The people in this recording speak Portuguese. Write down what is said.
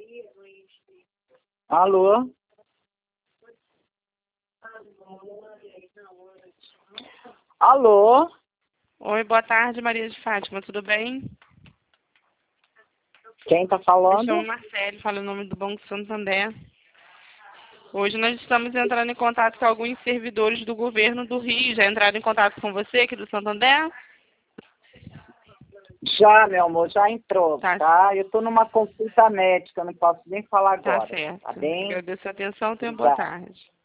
Alô? Alô? Oi, boa tarde, Maria de Fátima, tudo bem? Quem tá Me falando? chamo Marcele, falo o nome do Banco Santander. Hoje nós estamos entrando em contato com alguns servidores do governo do Rio. Já entraram em contato com você aqui do Santander? Já, meu amor, já entrou, Tá. tá? Eu tô numa consulta médica, não posso nem falar Tá agora, certo. tá bem? Agradeço a atenção, tenha boa Obrigada. tarde.